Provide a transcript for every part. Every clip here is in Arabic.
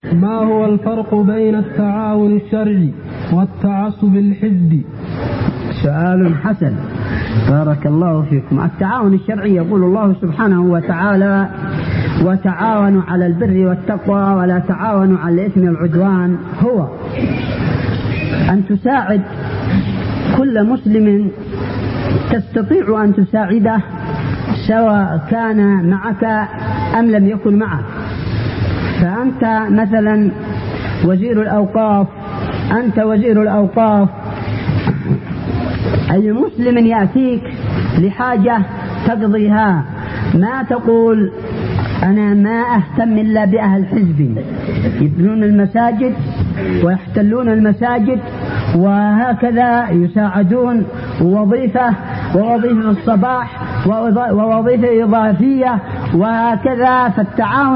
ما هو الفرق بين التعاون الشرعي والتعصب الحزبي؟ سؤال حسن، بارك الله فيكم. التعاون الشرعي يقول الله سبحانه وتعالى: وتعاونوا على البر والتقوى ولا تعاونوا على الإثم والعدوان. هو أن تساعد كل مسلم تستطيع أن تساعده سواء كان معك أم لم يكن معك. فأنت مثلا وزير الأوقاف، أنت وزير الأوقاف، أي مسلم يأتيك لحاجة تقضيها ما تقول أنا ما أهتم إلا بأهل حزبي يبنون المساجد ويحتلون المساجد وهكذا يساعدون ووظيفة الصباح ووظيفة إضافية وهكذا. فالتعاون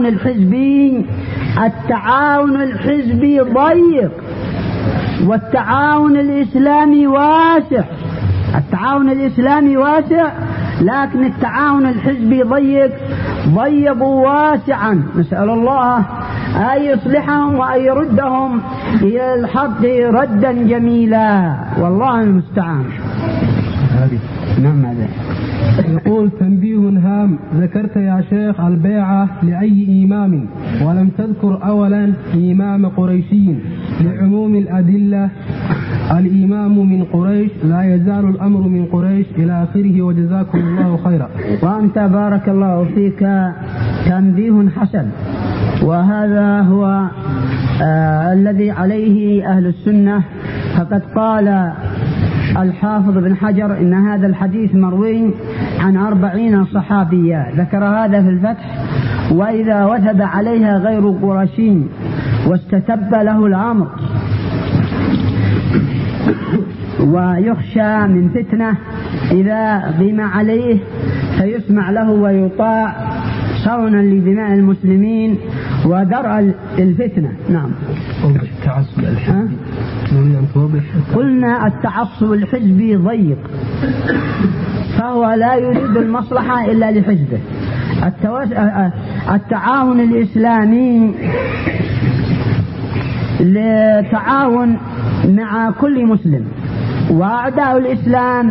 الحزبي ضيق، والتعاون الإسلامي واسع. التعاون الإسلامي واسع، لكن التعاون الحزبي ضيق واسعا. نسأل الله أن يصلحهم وأن يردهم إلى الحق ردا جميلا، والله المستعان. نعم. هذا يقول: تنبيه هام، ذكرت يا شيخ البيعة لأي إمام ولم تذكر أولا إمام قريشي لعموم الأدلة. الإمام من قريش، لا يزال الأمر من قريش إلى آخره، وجزاكم الله خيرا. وأنت بارك الله فيك تنبيه حسن، وهذا هو الذي عليه أهل السنة. فقد قال الحافظ بن حجر إن هذا الحديث مروي عن 40 صحابيا، ذكر هذا في الفتح. وإذا وثب عليها غير قرشي واستتب له الأمر ويخشى من فتنة إذا قيم عليه فيسمع له ويطاع صونا لدماء المسلمين ودرء الفتنة. نعم. التعصب الحزبي، قلنا التعصب الحزبي ضيق، فهو لا يريد المصلحة إلا لحزبه. التعاون الإسلامي لتعاون مع كل مسلم، وأعداء الإسلام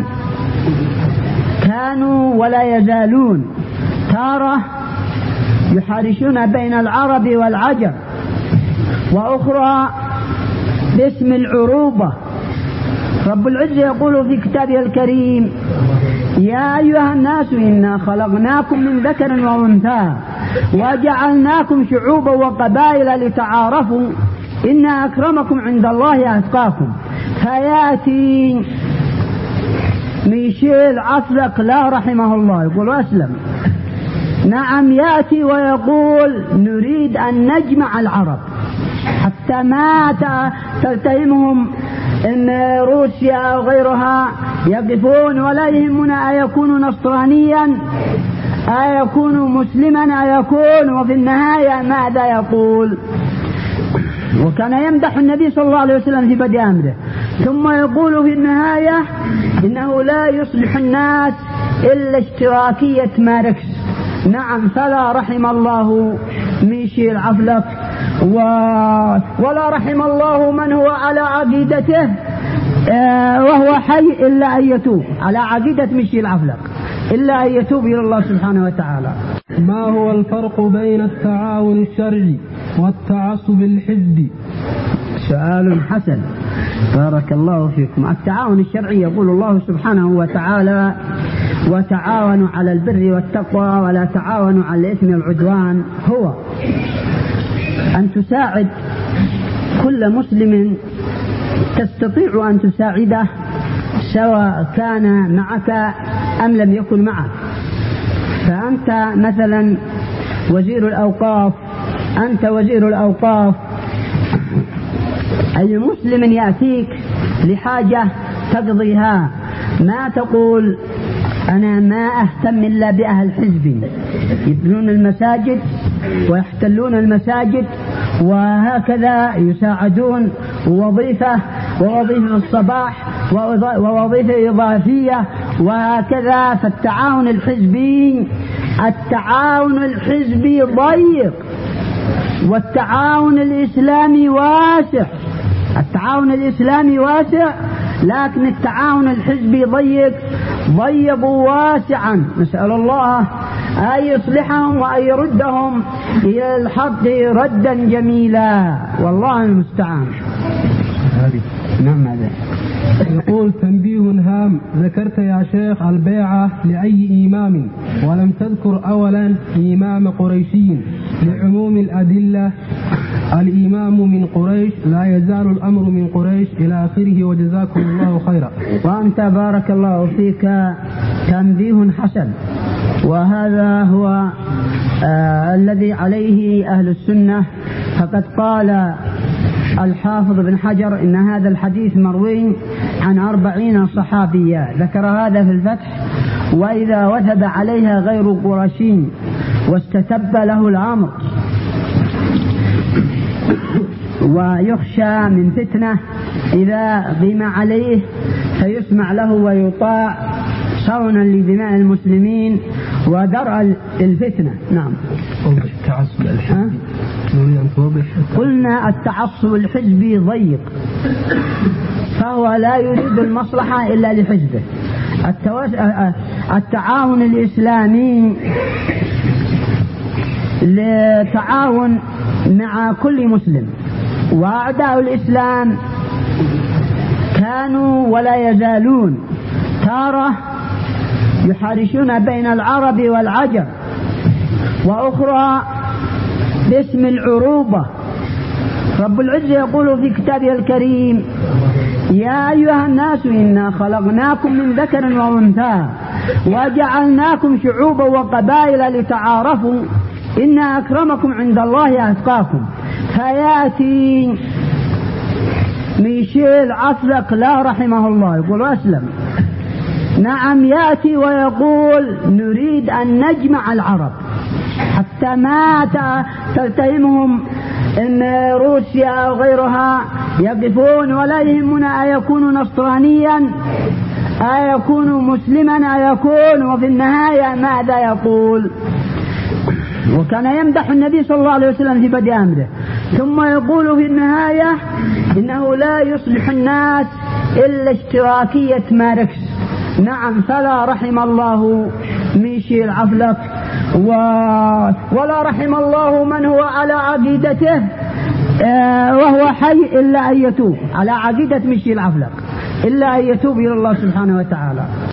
كانوا ولا يزالون تارة يحارشون بين العرب والعجم، وأخرى باسم العروبة. رب العزة يقول في كتابه الكريم: يا أيها الناس إنا خلقناكم من ذكر وأنثى وجعلناكم شعوبا وقبائل لتعارفوا إن أكرمكم عند الله أتقاكم. فيأتي ميشيل عفلق لا رحمه الله يقول أسلم، نعم، يأتي ويقول نريد أن نجمع العرب حتى ما تلتهمهم إن روسيا أو غيرها يقفون ولا يهمنا أيكون نصرانيا أيكون مسلما أيكون، وفي النهاية ماذا يقول؟ وكان يمدح النبي صلى الله عليه وسلم في بدء أمره، ثم يقول في النهاية إنه لا يصلح الناس إلا اشتراكية ماركس. نعم، فلا رحم الله ميشيل عفلق ولا رحم الله من هو على عقيدته وهو حي إلا أن يتوب على عقيدة ميشيل عفلق إلا أن يتوب إلى الله سبحانه وتعالى. ما هو الفرق بين التعاون الشرعي والتعصب الحزبي؟ سؤال حسن، بارك الله فيكم. التعاون الشرعي يقول الله سبحانه وتعالى: وتعاونوا على البر والتقوى ولا تعاونوا على الإثم والعدوان. هو أن تساعد كل مسلم تستطيع أن تساعده سواء كان معك أم لم يكن معك. فأنت مثلا وزير الأوقاف، أنت وزير الأوقاف، أي مسلم يأتيك لحاجة تقضيها ما تقول أنا ما أهتم إلا بأهل حزبي يبنون المساجد ويحتلون المساجد وهكذا يساعدون ووظيفة الصباح ووظيفة إضافية وهكذا. فالتعاون الحزبي ضيق، والتعاون الإسلامي واسع، التعاون الإسلامي واسع، لكن التعاون الحزبي ضيق واسعا. نسأل الله أن يصلحهم وأن يردهم إلى الحق ردا جميلا، والله المستعان. نعم. هذا يقول: تنبيه هام، ذكرت يا شيخ البيعة لأي إمام ولم تذكر أولا إمام قريشي لعموم الأدلة. الإمام من قريش، لا يزال الأمر من قريش إلى آخره، وجزاكم الله خيرا. وأنت بارك الله فيك تنبيه حسن، وهذا هو الذي عليه أهل السنة. فقد قال الحافظ بن حجر إن هذا الحديث مروي عن 40 صحابيا، ذكر هذا في الفتح. وإذا وثب عليها غير قرشي واستتب له الأمر ويخشى من فتنة إذا قيم عليه فيسمع له ويطاع صونا لدماء المسلمين ودرء الفتنة. نعم. التعصب الحزبي قلنا التعصب الحزبي ضيق، فهو لا يريد المصلحة إلا لحزبه. التعاون الإسلامي لتعاون مع كل مسلم، وأعداء الإسلام كانوا ولا يزالون تارة يحارشون بين العرب والعجم، وأخرى باسم العروبة. رب العزة يقول في كتابه الكريم: يا أيها الناس إنا خلقناكم من ذكر وأنثى وجعلناكم شعوبا وقبائل لتعارفوا إن أكرمكم عند الله أتقاكم. فيأتي ميشيل عفلق لا رحمه الله يقول أسلم، نعم، يأتي ويقول: نريد أن نجمع العرب حتى ما تلتهمهم إن روسيا أو غيرها يقفون ولا يهمنا أيكون نصرانيا أيكون مسلما أيكون، وفي النهاية ماذا يقول؟ وكان يمدح النبي صلى الله عليه وسلم في بدء أمره، ثم يقول في النهاية إنه لا يصلح الناس إلا اشتراكية ماركس. نعم، فلا رحم الله ميشيل عفلق ولا رحم الله من هو على عقيدته وهو حي إلا أن يتوب على عقيدة ميشيل عفلق، إلا أن يتوب إلى الله سبحانه وتعالى.